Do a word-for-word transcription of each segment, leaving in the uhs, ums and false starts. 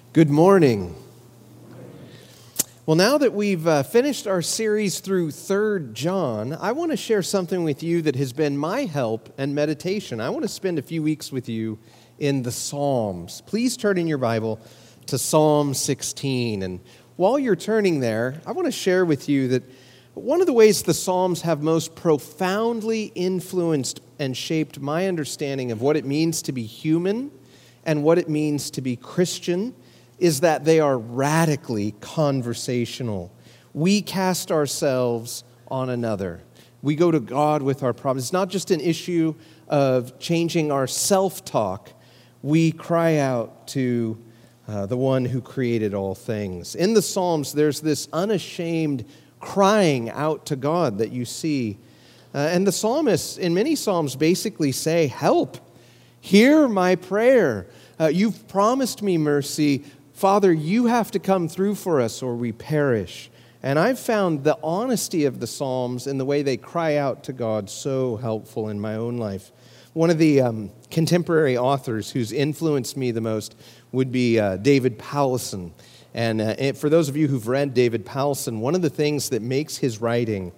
Good morning. Well, now that we've uh, finished our series through Third John, I want to share something with you that has been my help and meditation. I want to spend a few weeks with you in the Psalms. Please turn in your Bible to Psalm sixteen. And while you're turning there, I want to share with you that one of the ways the Psalms have most profoundly influenced and shaped my understanding of what it means to be human and what it means to be Christian is that they are radically conversational. We cast ourselves on another. We go to God with our problems. It's not just an issue of changing our self-talk. We cry out to uh, the one who created all things. In the Psalms, there's this unashamed crying out to God that you see. Uh, and the psalmists in many psalms basically say, help, hear my prayer. Uh, you've promised me mercy. Father, you have to come through for us or we perish. And I've found the honesty of the Psalms and the way they cry out to God so helpful in my own life. One of the um, contemporary authors who's influenced me the most would be uh, David Powlison. And uh, for those of you who've read David Powlison, one of the things that makes his writing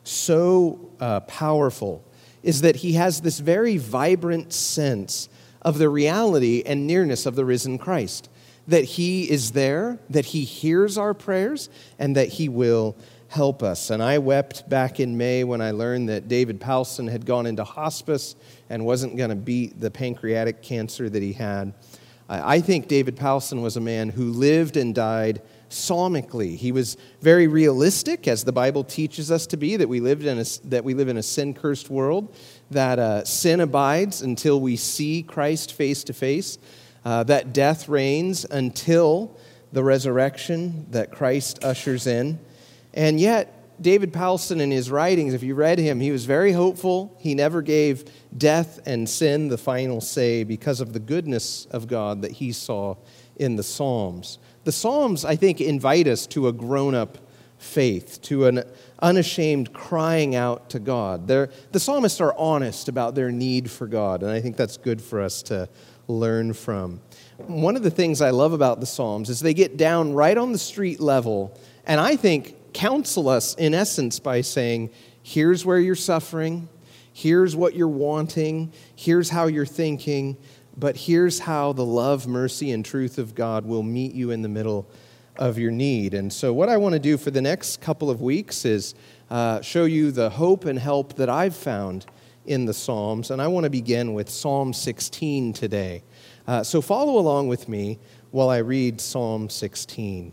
so uh, powerful is that he has this very vibrant sense of the reality and nearness of the risen Christ. That he is there, that he hears our prayers, and that he will help us. And I wept back in May when I learned that David Powlison had gone into hospice and wasn't going to beat the pancreatic cancer that he had. I think David Powlison was a man who lived and died psalmically. He was very realistic, as the Bible teaches us to be, that we lived in a, that we live in a sin-cursed world, that uh, sin abides until we see Christ face to face. Uh, that death reigns until the resurrection that Christ ushers in. And yet, David Powlison in his writings, if you read him, he was very hopeful. He never gave death and sin the final say because of the goodness of God that he saw in the Psalms. The Psalms, I think, invite us to a grown-up faith, to an unashamed crying out to God. They're, the psalmists are honest about their need for God, and I think that's good for us to learn from. One of the things I love about the Psalms is they get down right on the street level, and I think counsel us in essence by saying, here's where you're suffering, here's what you're wanting, here's how you're thinking, but here's how the love, mercy, and truth of God will meet you in the middle of your need. And so what I want to do for the next couple of weeks is uh, show you the hope and help that I've found in the Psalms, and I want to begin with Psalm sixteen today. Uh, so follow along with me while I read Psalm sixteen.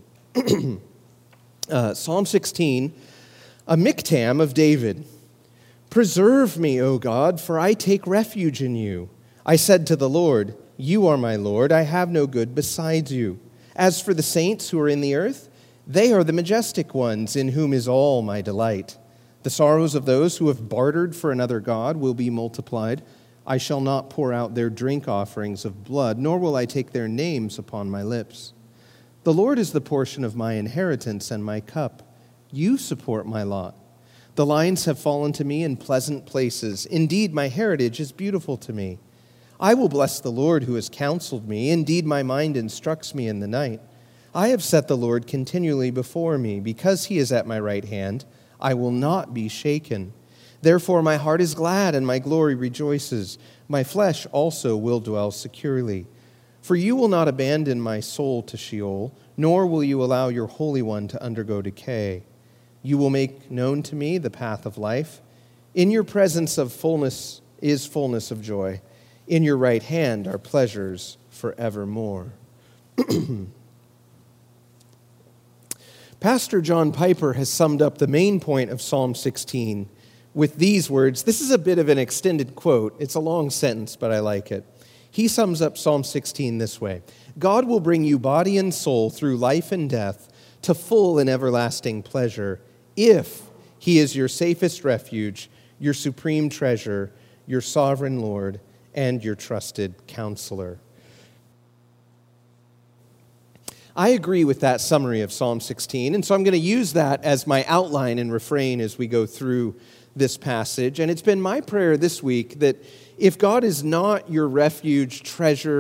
uh, Psalm sixteen, a miktam of David. Preserve me, O God, for I take refuge in you. I said to the Lord, you are my Lord, I have no good besides you. As for the saints who are in the earth, they are the majestic ones in whom is all my delight. The sorrows of those who have bartered for another god will be multiplied. I shall not pour out their drink offerings of blood, nor will I take their names upon my lips. The Lord is the portion of my inheritance and my cup. You support my lot. The lines have fallen to me in pleasant places. Indeed, my heritage is beautiful to me. I will bless the Lord who has counseled me. Indeed, my mind instructs me in the night. I have set the Lord continually before me. Because he is at my right hand, I will not be shaken. Therefore my heart is glad and my glory rejoices. My flesh also will dwell securely. For you will not abandon my soul to Sheol, nor will you allow your Holy One to undergo decay. You will make known to me the path of life. In your presence of fullness is fullness of joy. In your right hand are pleasures forevermore. Pastor John Piper has summed up the main point of Psalm sixteen with these words. This is a bit of an extended quote. It's a long sentence, but I like it. He sums up Psalm sixteen this way. God will bring you body and soul through life and death to full and everlasting pleasure if he is your safest refuge, your supreme treasure, your sovereign Lord, and your trusted counselor. I agree with that summary of Psalm sixteen, and so I'm going to use that as my outline and refrain as we go through this passage. And it's been my prayer this week that if God is not your refuge, treasure,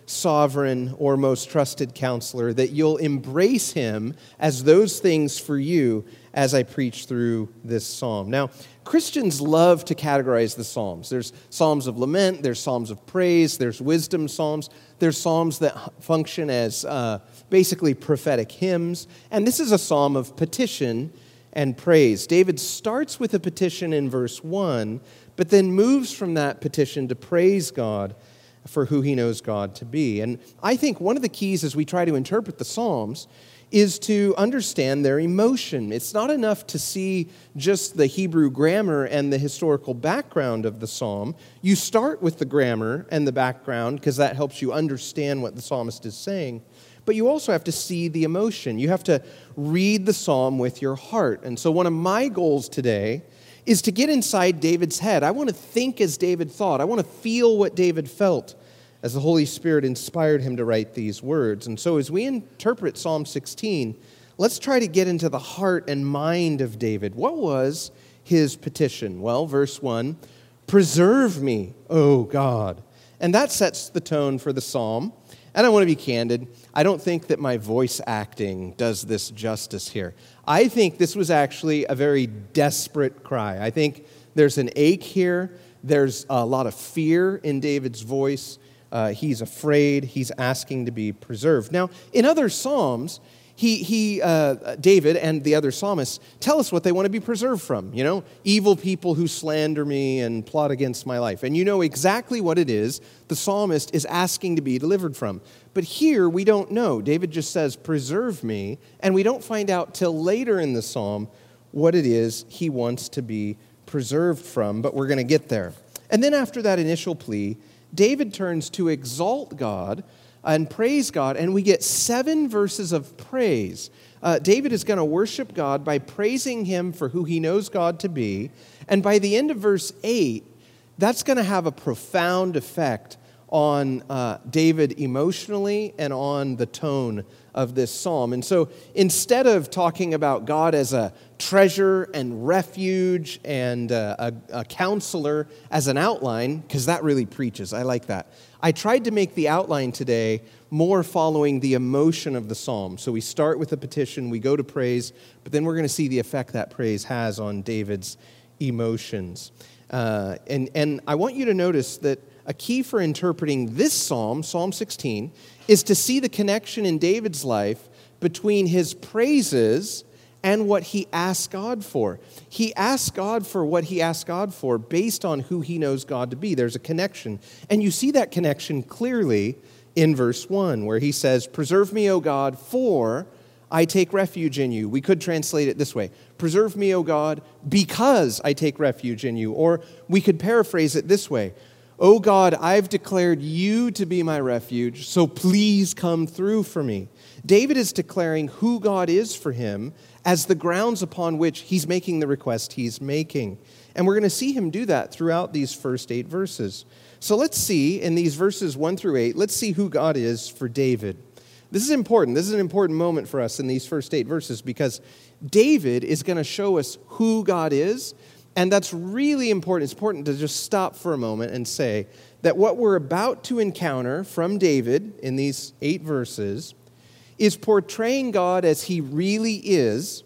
sovereign, or most trusted counselor, that you'll embrace him as those things for you as I preach through this psalm. Now, Christians love to categorize the psalms. There's psalms of lament, there's psalms of praise, there's wisdom psalms, there's psalms that function as uh, basically prophetic hymns, and this is a psalm of petition and praise. David starts with a petition in verse one, but then moves from that petition to praise God for who he knows God to be. And I think one of the keys as we try to interpret the Psalms is to understand their emotion. It's not enough to see just the Hebrew grammar and the historical background of the psalm. You start with the grammar and the background because that helps you understand what the psalmist is saying. But you also have to see the emotion. You have to read the psalm with your heart. And so one of my goals today is to get inside David's head. I want to think as David thought. I want to feel what David felt as the Holy Spirit inspired him to write these words. And so as we interpret Psalm sixteen, let's try to get into the heart and mind of David. What was his petition? Well, verse one, preserve me, O God. And that sets the tone for the psalm. And I want to be candid. I don't think that my voice acting does this justice here. I think this was actually a very desperate cry. I think there's an ache here. There's a lot of fear in David's voice. Uh, he's afraid. He's asking to be preserved. Now, in other psalms, he, he, uh, David and the other psalmists tell us what they want to be preserved from. You know, evil people who slander me and plot against my life. And you know exactly what it is the psalmist is asking to be delivered from. But here, we don't know. David just says, preserve me. And we don't find out till later in the psalm what it is he wants to be preserved from. But we're going to get there. And then after that initial plea, David turns to exalt God and praise God, and we get seven verses of praise. Uh, David is going to worship God by praising him for who he knows God to be, and by the end of verse eight, that's going to have a profound effect on uh, David emotionally and on the tone of this psalm. And so instead of talking about God as a treasure and refuge and uh, a, a counselor as an outline, because that really preaches, I like that. I tried to make the outline today more following the emotion of the psalm. So we start with a petition, we go to praise, but then we're going to see the effect that praise has on David's emotions. Uh, and, and I want you to notice that a key for interpreting this psalm, Psalm sixteen, is to see the connection in David's life between his praises and what he asks God for. He asks God for what he asks God for based on who he knows God to be. There's a connection. And you see that connection clearly in verse one, where he says, preserve me, O God, for I take refuge in you. We could translate it this way. Preserve me, O God, because I take refuge in you. Or we could paraphrase it this way. O God, I've declared you to be my refuge, so please come through for me. David is declaring who God is for him as the grounds upon which he's making the request he's making. And we're going to see him do that throughout these first eight verses. So let's see, in these verses one through eight, let's see who God is for David. This is important. This is an important moment for us in these first eight verses because David is going to show us who God is. And that's really important. It's important to just stop for a moment and say that what we're about to encounter from David in these eight verses is portraying God as he really is,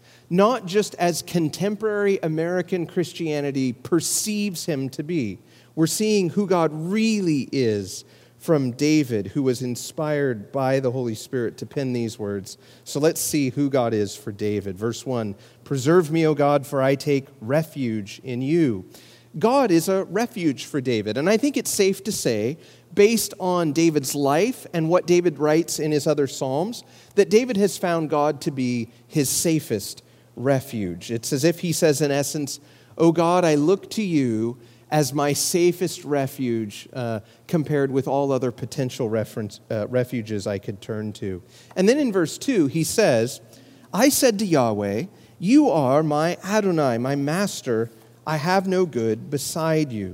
not just as contemporary American Christianity perceives him to be. We're seeing who God really is from David, who was inspired by the Holy Spirit to pen these words. So let's see who God is for David. Verse one, preserve me, O God, for I take refuge in you. God is a refuge for David. And I think it's safe to say, based on David's life and what David writes in his other Psalms, that David has found God to be his safest refuge. It's as if he says, in essence, O God, I look to you as my safest refuge uh, compared with all other potential reference, uh, refuges I could turn to. And then in verse two, he says, I said to Yahweh, you are my Adonai, my master. I have no good beside you.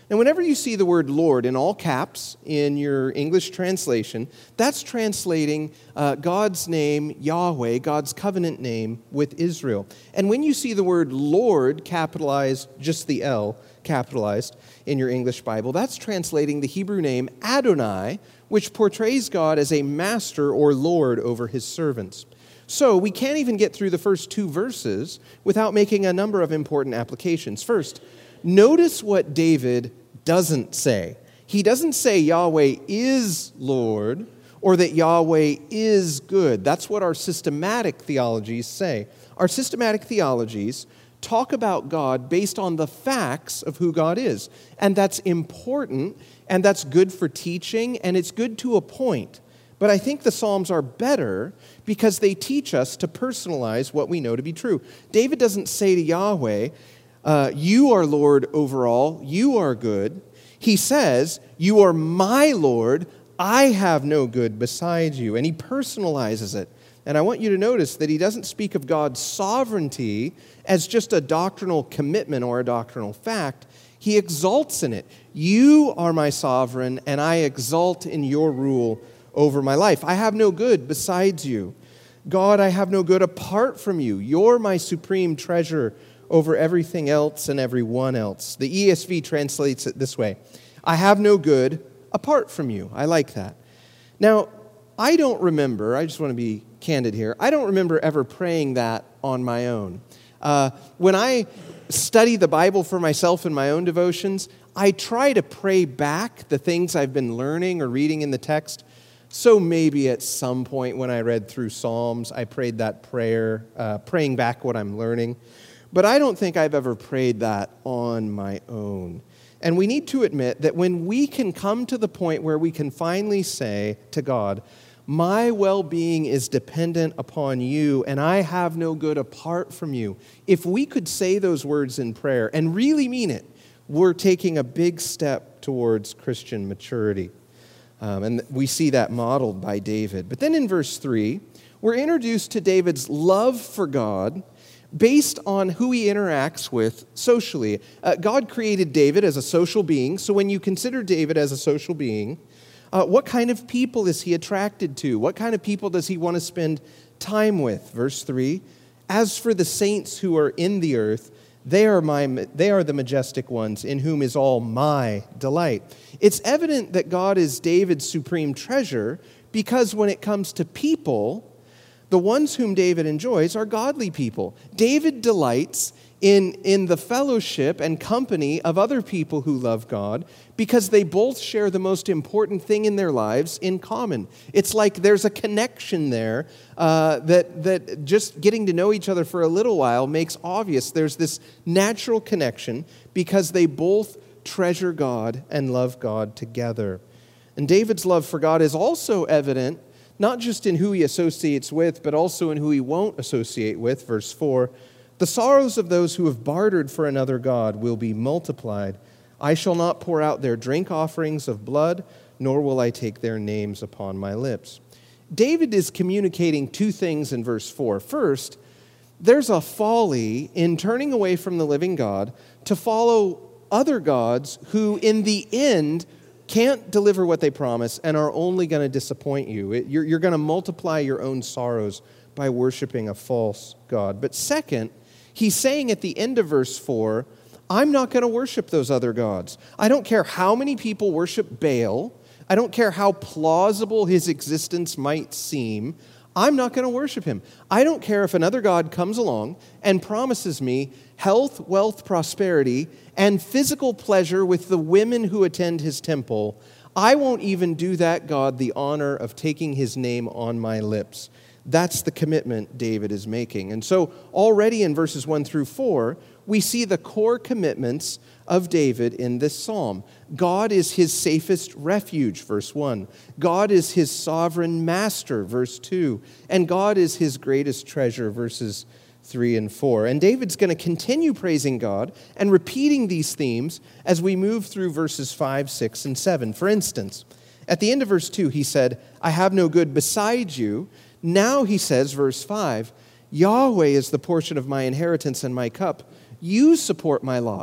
And whenever you see the word Lord in all caps in your English translation, that's translating uh, God's name, Yahweh, God's covenant name with Israel. And when you see the word Lord capitalized, just the L capitalized in your English Bible, that's translating the Hebrew name Adonai, which portrays God as a master or Lord over his servants. So we can't even get through the first two verses without making a number of important applications. First, notice what David doesn't say. He doesn't say Yahweh is Lord or that Yahweh is good. That's what our systematic theologies say. Our systematic theologies talk about God based on the facts of who God is. And that's important, and that's good for teaching, and it's good to a point. But I think the Psalms are better because they teach us to personalize what we know to be true. David doesn't say to Yahweh, uh, you are Lord over all, you are good. He says, you are my Lord, I have no good besides you. And he personalizes it. And I want you to notice that he doesn't speak of God's sovereignty as just a doctrinal commitment or a doctrinal fact. He exalts in it. You are my sovereign, and I exalt in your rule over my life. I have no good besides you. God, I have no good apart from you. You're my supreme treasure over everything else and everyone else. The E S V translates it this way: I have no good apart from you. I like that. Now, I don't remember, I just want to be candid here, I don't remember ever praying that on my own. Uh, when I study the Bible for myself in my own devotions, I try to pray back the things I've been learning or reading in the text. So maybe at some point when I read through Psalms, I prayed that prayer, uh, praying back what I'm learning. But I don't think I've ever prayed that on my own. And we need to admit that when we can come to the point where we can finally say to God, my well-being is dependent upon you, and I have no good apart from you. If we could say those words in prayer and really mean it, we're taking a big step towards Christian maturity. Um, and we see that modeled by David. But then in verse three, we're introduced to David's love for God based on who he interacts with socially. Uh, God created David as a social being, so when you consider David as a social being, uh, what kind of people is he attracted to? What kind of people does he want to spend time with? Verse three, as for the saints who are in the earth, They are my, they are the majestic ones, in whom is all my delight. It's evident that God is David's supreme treasure because when it comes to people, the ones whom David enjoys are godly people. David delights in, in the fellowship and company of other people who love God because they both share the most important thing in their lives in common. It's like there's a connection there uh, that, that just getting to know each other for a little while makes obvious. There's this natural connection because they both treasure God and love God together. And David's love for God is also evident not just in who he associates with, but also in who he won't associate with. Verse four, the sorrows of those who have bartered for another god will be multiplied. I shall not pour out their drink offerings of blood, nor will I take their names upon my lips. David is communicating two things in verse four. First, there's a folly in turning away from the living God to follow other gods who, in the end, can't deliver what they promise and are only going to disappoint you. It, you're, you're going to multiply your own sorrows by worshiping a false god. But second, he's saying at the end of verse four, I'm not going to worship those other gods. I don't care how many people worship Baal. I don't care how plausible his existence might seem. I'm not going to worship him. I don't care if another god comes along and promises me health, wealth, prosperity, and physical pleasure with the women who attend his temple. I won't even do that God the honor of taking his name on my lips. That's the commitment David is making. And so already in verses one through four, we see the core commitments of David in this psalm. God is his safest refuge, verse one. God is his sovereign master, verse two. And God is his greatest treasure, verses three and four. And David's going to continue praising God and repeating these themes as we move through verses five, six, and seven. For instance, at the end of verse two, he said, I have no good besides you. Now he says, verse five, Yahweh is the portion of my inheritance and my cup. You support my lot.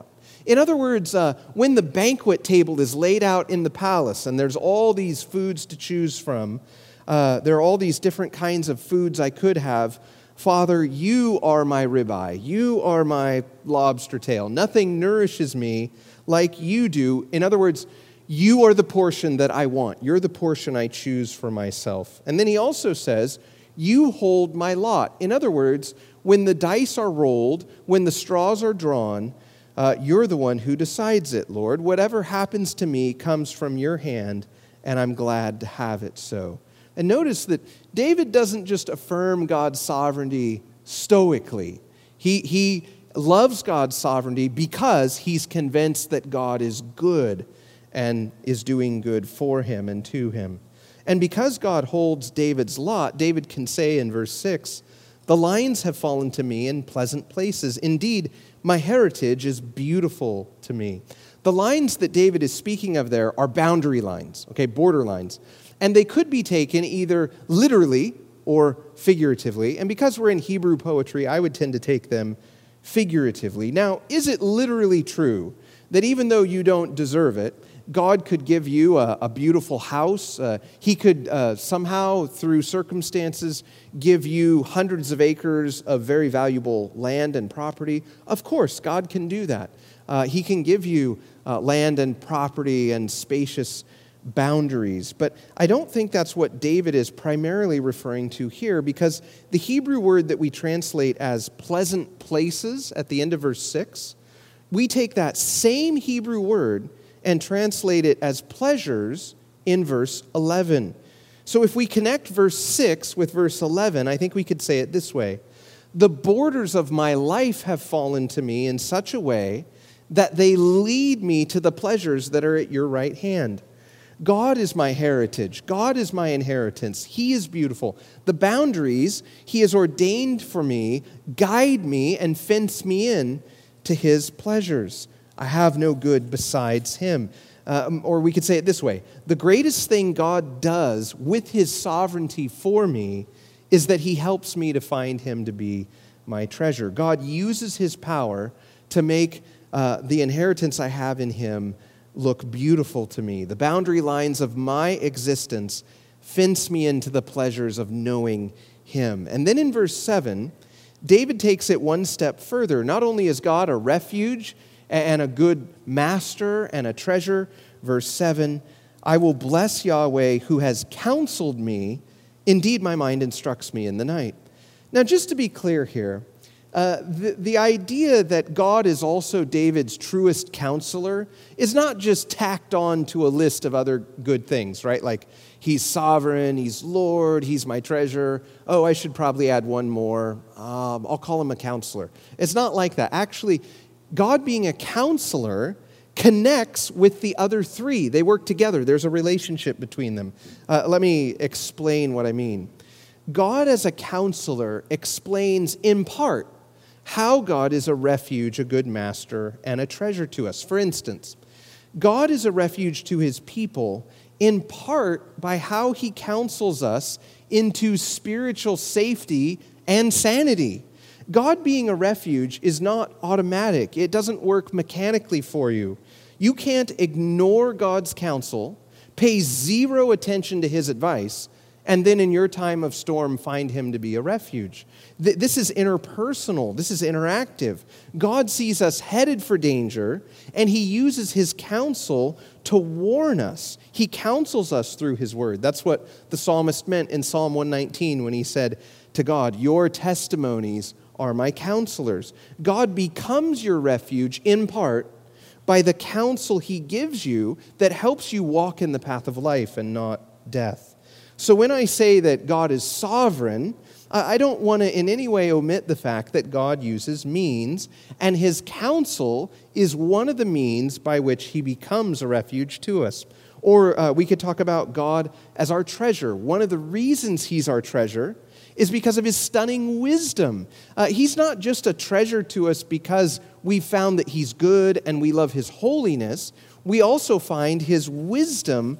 In other words, uh, when the banquet table is laid out in the palace and there's all these foods to choose from, uh, there are all these different kinds of foods I could have, Father, you are my ribeye. You are my lobster tail. Nothing nourishes me like you do. In other words, you are the portion that I want. You're the portion I choose for myself. And then he also says, you hold my lot. In other words, when the dice are rolled, when the straws are drawn, uh, you're the one who decides it, Lord. Whatever happens to me comes from your hand, and I'm glad to have it so. And notice that David doesn't just affirm God's sovereignty stoically. He, he loves God's sovereignty because he's convinced that God is good and is doing good for him and to him. And because God holds David's lot, David can say in verse six, the lines have fallen to me in pleasant places. Indeed, my heritage is beautiful to me. The lines that David is speaking of there are boundary lines, okay, border lines. And they could be taken either literally or figuratively. And because we're in Hebrew poetry, I would tend to take them figuratively. Now, is it literally true that even though you don't deserve it, God could give you a, a beautiful house? Uh, he could uh, somehow, through circumstances, give you hundreds of acres of very valuable land and property? Of course, God can do that. Uh, he can give you uh, land and property and spacious boundaries. But I don't think that's what David is primarily referring to here, because the Hebrew word that we translate as pleasant places at the end of verse six, we take that same Hebrew word and translate it as pleasures in verse eleven. So if we connect verse six with verse eleven, I think we could say it this way: the borders of my life have fallen to me in such a way that they lead me to the pleasures that are at your right hand. God is my heritage. God is my inheritance. He is beautiful. The boundaries He has ordained for me guide me and fence me in to His pleasures. I have no good besides Him. Um, or we could say it this way: the greatest thing God does with His sovereignty for me is that He helps me to find Him to be my treasure. God uses His power to make uh, the inheritance I have in Him look beautiful to me. The boundary lines of my existence fence me into the pleasures of knowing Him. And then in verse seven, David takes it one step further. Not only is God a refuge and a good master and a treasure, verse seven, I will bless Yahweh who has counseled me. Indeed, my mind instructs me in the night. Now, just to be clear here, Uh, the, the idea that God is also David's truest counselor is not just tacked on to a list of other good things, right? Like, He's sovereign, He's Lord, He's my treasure. Oh, I should probably add one more. Um, I'll call Him a counselor. It's not like that. Actually, God being a counselor connects with the other three. They work together. There's a relationship between them. Uh, let me explain what I mean. God as a counselor explains in part how God is a refuge, a good master, and a treasure to us. For instance, God is a refuge to His people in part by how He counsels us into spiritual safety and sanity. God being a refuge is not automatic. It doesn't work mechanically for you. You can't ignore God's counsel, pay zero attention to His advice, and then in your time of storm find Him to be a refuge. This is interpersonal. This is interactive. God sees us headed for danger, and He uses His counsel to warn us. He counsels us through His word. That's what the psalmist meant in Psalm one nineteen when he said to God, your testimonies are my counselors. God becomes your refuge in part by the counsel He gives you that helps you walk in the path of life and not death. So when I say that God is sovereign, I don't want to in any way omit the fact that God uses means, and His counsel is one of the means by which He becomes a refuge to us. Or uh, we could talk about God as our treasure. One of the reasons He's our treasure is because of His stunning wisdom. Uh, he's not just a treasure to us because we found that He's good and we love His holiness. We also find His wisdom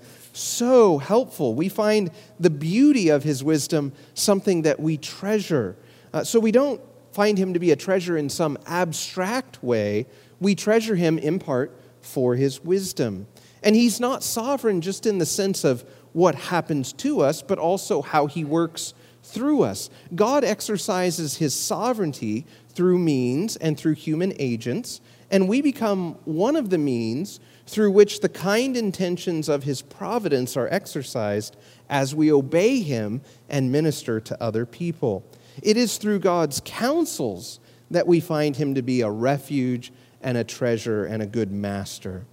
so helpful. We find the beauty of His wisdom something that we treasure. Uh, so we don't find Him to be a treasure in some abstract way. We treasure him in part for his wisdom. And he's not sovereign just in the sense of what happens to us, but also how he works through us. God exercises his sovereignty through means and through human agents, and we become one of the means through which the kind intentions of his providence are exercised as we obey him and minister to other people. It is through God's counsels that we find him to be a refuge and a treasure and a good master.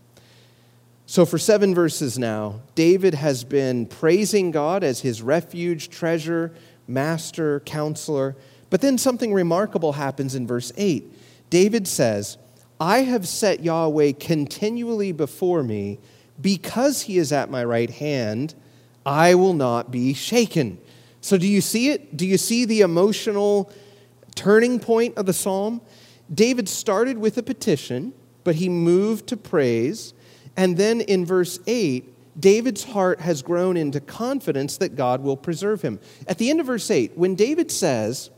So for seven verses now, David has been praising God as his refuge, treasure, master, counselor. But then something remarkable happens in verse eight. David says, I have set Yahweh continually before me. Because he is at my right hand, I will not be shaken. So do you see it? Do you see the emotional turning point of the psalm? David started with a petition, but he moved to praise. And then in verse eight, David's heart has grown into confidence that God will preserve him. At the end of verse eight, when David says,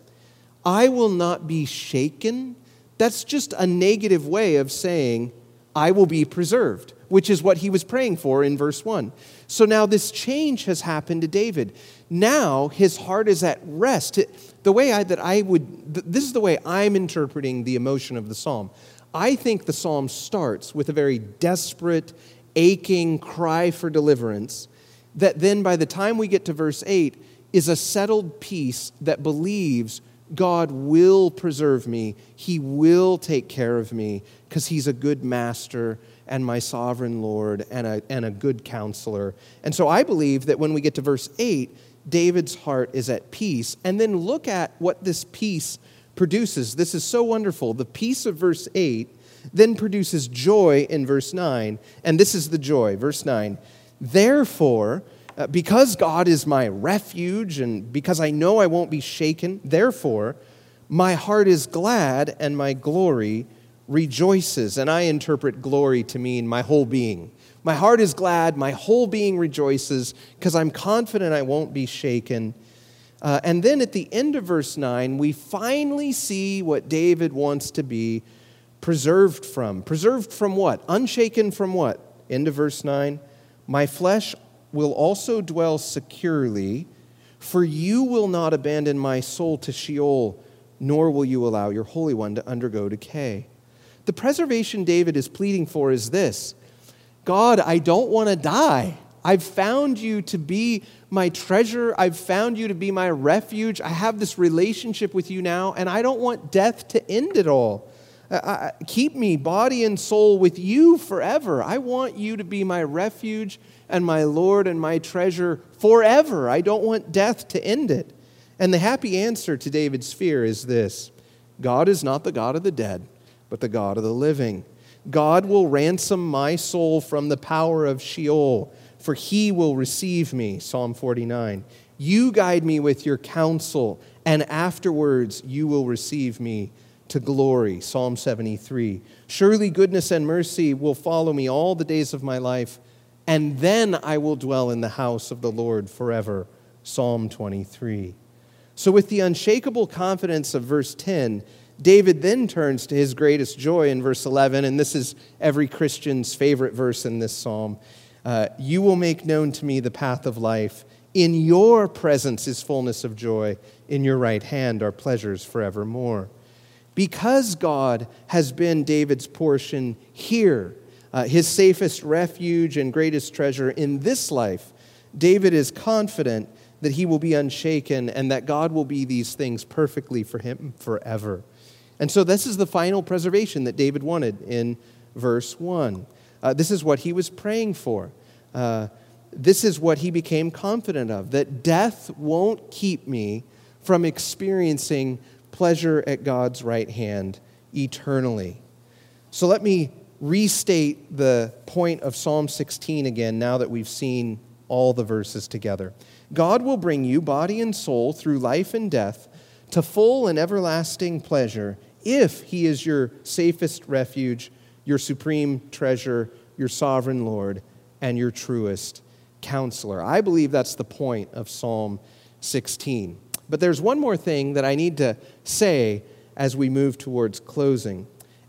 I will not be shaken, that's just a negative way of saying, I will be preserved, which is what he was praying for in verse one. So now this change has happened to David. Now his heart is at rest. The way I, that I would, this is the way I'm interpreting the emotion of the psalm. I think the psalm starts with a very desperate, aching cry for deliverance that then by the time we get to verse eight is a settled peace that believes God will preserve me. He will take care of me because he's a good master and my sovereign Lord and a, and a good counselor. And so I believe that when we get to verse eight, David's heart is at peace. And then look at what this peace produces. This is so wonderful. The peace of verse eight then produces joy in verse nine. And this is the joy. Verse nine, therefore, uh, because God is my refuge and because I know I won't be shaken, therefore, my heart is glad and my glory rejoices. And I interpret glory to mean my whole being. My heart is glad, my whole being rejoices because I'm confident I won't be shaken. Uh, and then at the end of verse nine, we finally see what David wants to be preserved from. Preserved from what? Unshaken from what? End of verse nine. My flesh will also dwell securely, for you will not abandon my soul to Sheol, nor will you allow your Holy One to undergo decay. The preservation David is pleading for is this: God, I don't want to die. I've found you to be my treasure. I've found you to be my refuge. I have this relationship with you now, and I don't want death to end it all. Uh, keep me, body and soul, with you forever. I want you to be my refuge and my Lord and my treasure forever. I don't want death to end it. And the happy answer to David's fear is this: God is not the God of the dead, but the God of the living. God will ransom my soul from the power of Sheol, for he will receive me. Psalm forty-nine. You guide me with your counsel, and afterwards you will receive me to glory. Psalm seventy-three. Surely goodness and mercy will follow me all the days of my life, and then I will dwell in the house of the Lord forever. Psalm twenty-three. So with the unshakable confidence of verse ten, David then turns to his greatest joy in verse eleven, and this is every Christian's favorite verse in this psalm. Uh, you will make known to me the path of life. In your presence is fullness of joy. In your right hand are pleasures forevermore. Because God has been David's portion here, uh, his safest refuge and greatest treasure in this life, David is confident that he will be unshaken and that God will be these things perfectly for him forever. And so this is the final preservation that David wanted in verse one. Uh, this is what he was praying for. Uh, this is what he became confident of, that death won't keep me from experiencing pleasure at God's right hand eternally. So let me restate the point of Psalm sixteen again now that we've seen all the verses together. God will bring you, body and soul, through life and death to full and everlasting pleasure if he is your safest refuge, your supreme treasure, your sovereign Lord, and your truest counselor. I believe that's the point of Psalm sixteen. But there's one more thing that I need to say as we move towards closing.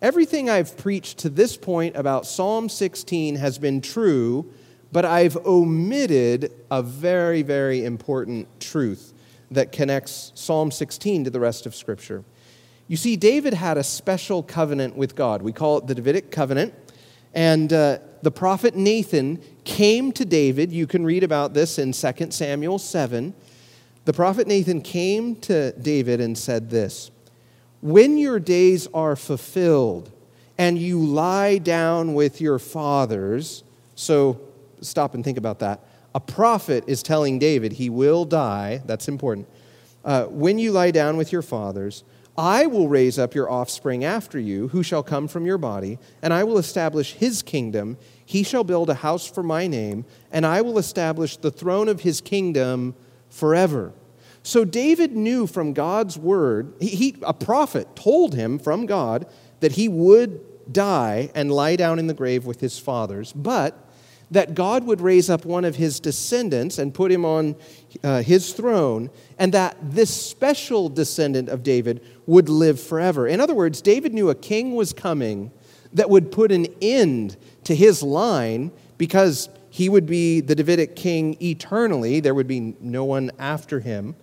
everything I've preached to this point about Psalm sixteen has been true, but I've omitted a very, very important truth that connects Psalm sixteen to the rest of Scripture. You see, David had a special covenant with God. We call it the Davidic covenant. And uh, the prophet Nathan came to David. You can read about this in Second Samuel seven. The prophet Nathan came to David and said this, "When your days are fulfilled and you lie down with your fathers," so stop and think about that. A prophet is telling David he will die. That's important. Uh, when you lie down with your fathers, I will raise up your offspring after you, who shall come from your body, and I will establish his kingdom. He shall build a house for my name, and I will establish the throne of his kingdom forever. So David knew from God's word, he, he, a prophet told him from God that he would die and lie down in the grave with his fathers, but that God would raise up one of his descendants and put him on uh, his throne, and that this special descendant of David would live forever. In other words, David knew a king was coming that would put an end to his line because he would be the Davidic king eternally. There would be no one after him.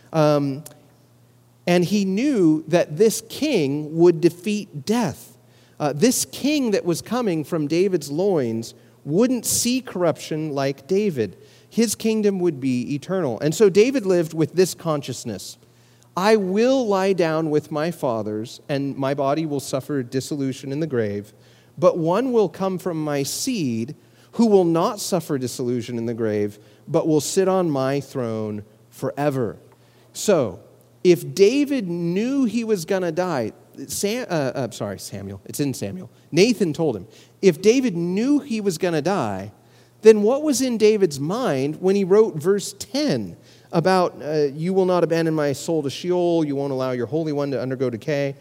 Um, and he knew that this king would defeat death. Uh, this king that was coming from David's loins wouldn't see corruption like David. His kingdom would be eternal. And so David lived with this consciousness: I will lie down with my fathers, and my body will suffer dissolution in the grave, but one will come from my seed who will not suffer dissolution in the grave, but will sit on my throne forever. So, if David knew he was going to die, Sam, uh, uh, sorry, Samuel, it's in Samuel. Nathan told him, if David knew he was going to die, then what was in David's mind when he wrote verse ten about, uh, you will not abandon my soul to Sheol, you won't allow your Holy One to undergo decay?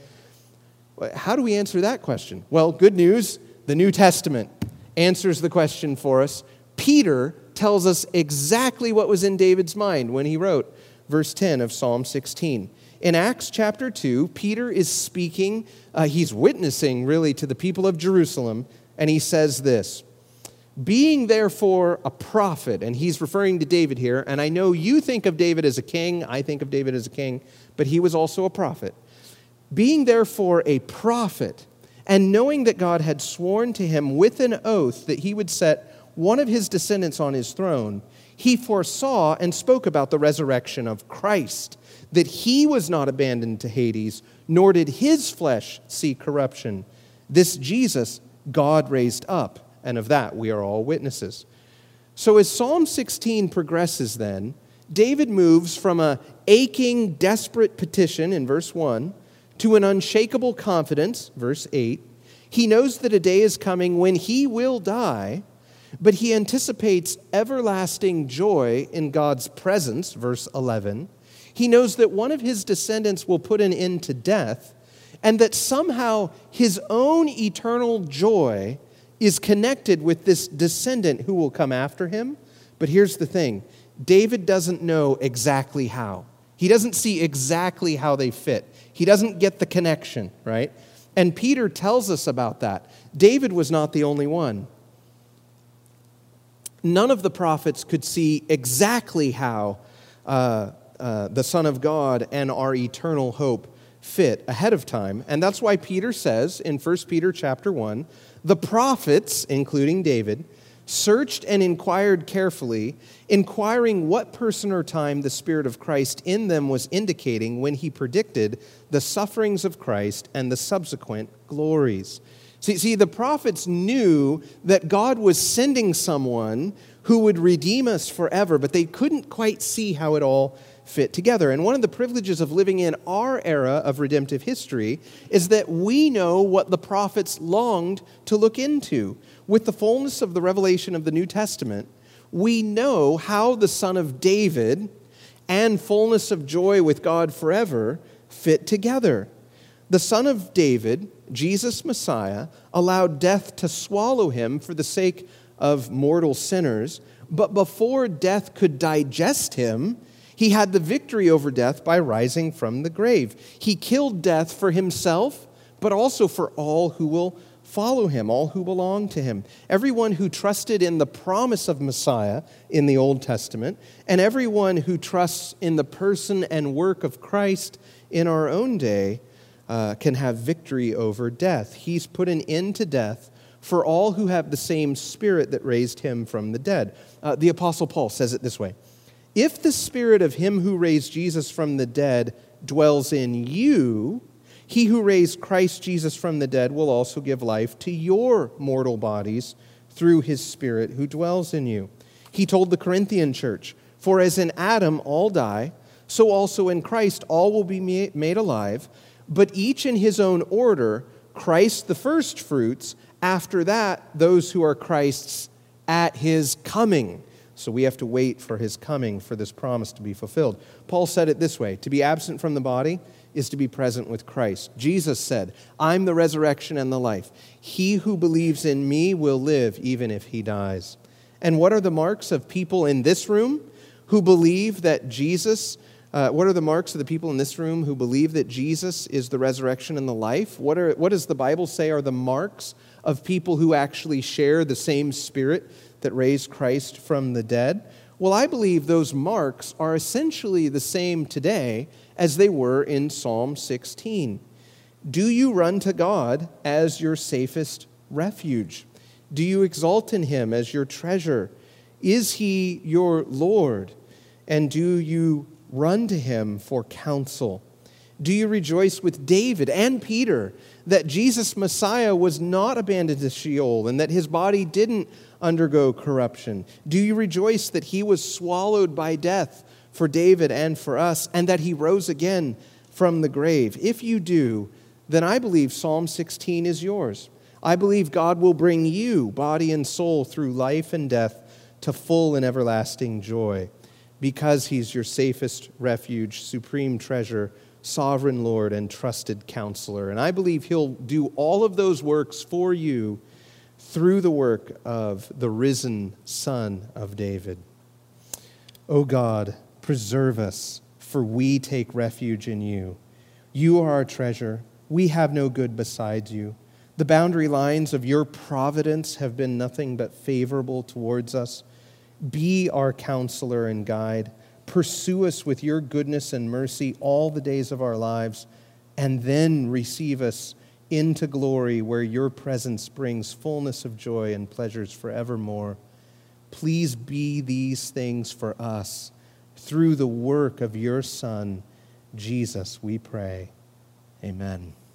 How do we answer that question? Well, good news, the New Testament answers the question for us. Peter tells us exactly what was in David's mind when he wrote verse ten of Psalm sixteen. In Acts chapter two, Peter is speaking, uh, he's witnessing really to the people of Jerusalem, and he says this, being therefore a prophet, and he's referring to David here, and I know you think of David as a king, I think of David as a king, but he was also a prophet. Being therefore a prophet, and knowing that God had sworn to him with an oath that he would set one of his descendants on his throne, he foresaw and spoke about the resurrection of Christ, that he was not abandoned to Hades, nor did his flesh see corruption. This Jesus God raised up, and of that we are all witnesses. So as Psalm sixteen progresses then, David moves from a aching, desperate petition in verse one to an unshakable confidence, verse eight. He knows that a day is coming when he will die, but he anticipates everlasting joy in God's presence, verse eleven. He knows that one of his descendants will put an end to death, and that somehow his own eternal joy is connected with this descendant who will come after him. But here's the thing. David doesn't know exactly how. He doesn't see exactly how they fit. He doesn't get the connection, right? And Peter tells us about that. David was not the only one. None of the prophets could see exactly how uh, uh, the Son of God and our eternal hope fit ahead of time. And that's why Peter says in First Peter chapter one, the prophets, including David, searched and inquired carefully, inquiring what person or time the Spirit of Christ in them was indicating when he predicted the sufferings of Christ and the subsequent glories. See, see, the prophets knew that God was sending someone who would redeem us forever, but they couldn't quite see how it all fit together. And one of the privileges of living in our era of redemptive history is that we know what the prophets longed to look into. With the fullness of the revelation of the New Testament, we know how the Son of David and fullness of joy with God forever fit together. The Son of David, Jesus Messiah, allowed death to swallow him for the sake of mortal sinners, but before death could digest him, he had the victory over death by rising from the grave. He killed death for himself, but also for all who will follow him, all who belong to him. Everyone who trusted in the promise of Messiah in the Old Testament, and everyone who trusts in the person and work of Christ in our own day uh, can have victory over death. He's put an end to death for all who have the same Spirit that raised him from the dead. Uh, the Apostle Paul says it this way: if the Spirit of him who raised Jesus from the dead dwells in you, he who raised Christ Jesus from the dead will also give life to your mortal bodies through his Spirit who dwells in you. He told the Corinthian church, for as in Adam all die, so also in Christ all will be made alive, but each in his own order, Christ the first fruits, after that those who are Christ's at his coming. So we have to wait for his coming for this promise to be fulfilled. Paul said it this way: to be absent from the body is to be present with Christ. Jesus said, I'm the resurrection and the life. He who believes in me will live even if he dies. And what are the marks of people in this room who believe that Jesus, uh, what are the marks of the people in this room who believe that Jesus is the resurrection and the life? What are, what does the Bible say are the marks of people who actually share the same Spirit that raised Christ from the dead? Well, I believe those marks are essentially the same today as they were in Psalm sixteen. Do you run to God as your safest refuge? Do you exalt in him as your treasure? Is he your Lord? And do you run to him for counsel? Do you rejoice with David and Peter that Jesus Messiah was not abandoned to Sheol and that his body didn't undergo corruption? Do you rejoice that he was swallowed by death for David and for us, and that he rose again from the grave? If you do, then I believe Psalm sixteen is yours. I believe God will bring you, body and soul, through life and death to full and everlasting joy, because he's your safest refuge, supreme treasure, sovereign Lord, and trusted counselor. And I believe he'll do all of those works for you through the work of the risen Son of David. O God, preserve us, for we take refuge in you. You are our treasure. We have no good besides you. The boundary lines of your providence have been nothing but favorable towards us. Be our counselor and guide. Pursue us with your goodness and mercy all the days of our lives, and then receive us into glory where your presence brings fullness of joy and pleasures forevermore. Please be these things for us through the work of your Son, Jesus, we pray. Amen.